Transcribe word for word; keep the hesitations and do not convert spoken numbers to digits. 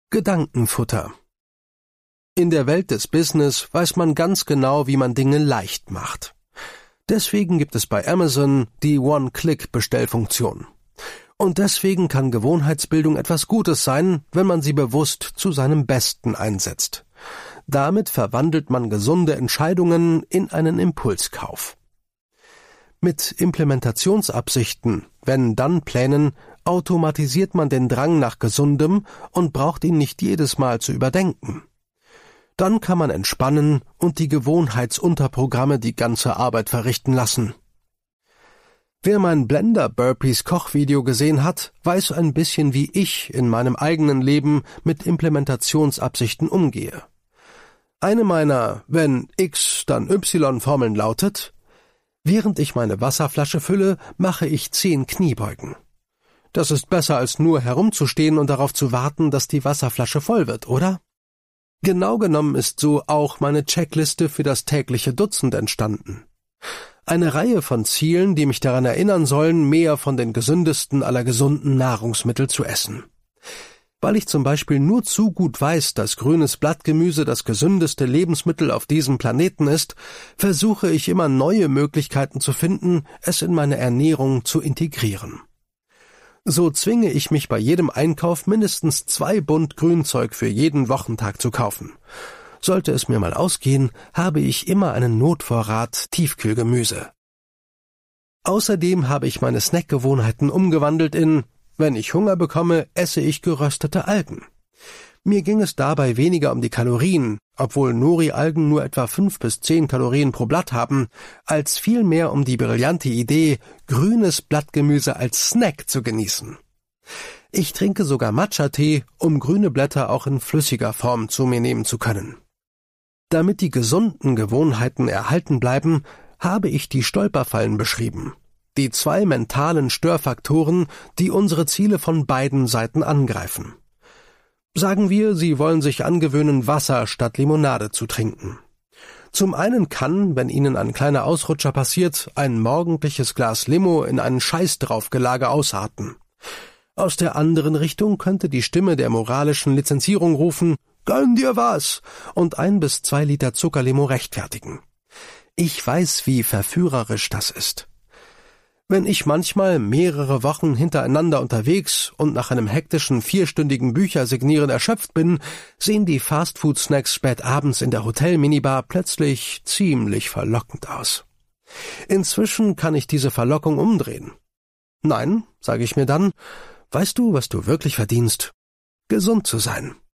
Gedankenfutter. In der Welt des Business weiß man ganz genau, wie man Dinge leicht macht. Deswegen gibt es bei Amazon die One-Click-Bestellfunktion. Und deswegen kann Gewohnheitsbildung etwas Gutes sein, wenn man sie bewusst zu seinem Besten einsetzt. Damit verwandelt man gesunde Entscheidungen in einen Impulskauf. Mit Implementationsabsichten, Wenn-Dann-Plänen, automatisiert man den Drang nach Gesundem und braucht ihn nicht jedes Mal zu überdenken. Dann kann man entspannen und die Gewohnheitsunterprogramme die ganze Arbeit verrichten lassen. Wer mein Blender-Burpees-Kochvideo gesehen hat, weiß ein bisschen, wie ich in meinem eigenen Leben mit Implementationsabsichten umgehe. Eine meiner Wenn X, dann Y-Formeln lautet: Während ich meine Wasserflasche fülle, mache ich zehn Kniebeugen. Das ist besser, als nur herumzustehen und darauf zu warten, dass die Wasserflasche voll wird, oder? Genau genommen ist so auch meine Checkliste für das tägliche Dutzend entstanden. Eine Reihe von Zielen, die mich daran erinnern sollen, mehr von den gesündesten aller gesunden Nahrungsmittel zu essen. Weil ich zum Beispiel nur zu gut weiß, dass grünes Blattgemüse das gesündeste Lebensmittel auf diesem Planeten ist, versuche ich immer neue Möglichkeiten zu finden, es in meine Ernährung zu integrieren. So zwinge ich mich bei jedem Einkauf mindestens zwei Bund Grünzeug für jeden Wochentag zu kaufen. Sollte es mir mal ausgehen, habe ich immer einen Notvorrat Tiefkühlgemüse. Außerdem habe ich meine Snackgewohnheiten umgewandelt in: Wenn ich Hunger bekomme, esse ich geröstete Algen. Mir ging es dabei weniger um die Kalorien, obwohl Nori-Algen nur etwa fünf bis zehn Kalorien pro Blatt haben, als vielmehr um die brillante Idee, grünes Blattgemüse als Snack zu genießen. Ich trinke sogar Matcha-Tee, um grüne Blätter auch in flüssiger Form zu mir nehmen zu können. Damit die gesunden Gewohnheiten erhalten bleiben, habe ich die Stolperfallen beschrieben. Die zwei mentalen Störfaktoren, die unsere Ziele von beiden Seiten angreifen. Sagen wir, Sie wollen sich angewöhnen, Wasser statt Limonade zu trinken. Zum einen kann, wenn Ihnen ein kleiner Ausrutscher passiert, ein morgendliches Glas Limo in einen Scheißdraufgelage ausarten. Aus der anderen Richtung könnte die Stimme der moralischen Lizenzierung rufen: »Gönn dir was!« und ein bis zwei Liter Zuckerlimo rechtfertigen. Ich weiß, wie verführerisch das ist. Wenn ich manchmal mehrere Wochen hintereinander unterwegs und nach einem hektischen vierstündigen Büchersignieren erschöpft bin, sehen die Fastfood-Snacks spät abends in der Hotel-Minibar plötzlich ziemlich verlockend aus. Inzwischen kann ich diese Verlockung umdrehen. Nein, sage ich mir dann, weißt du, was du wirklich verdienst? Gesund zu sein.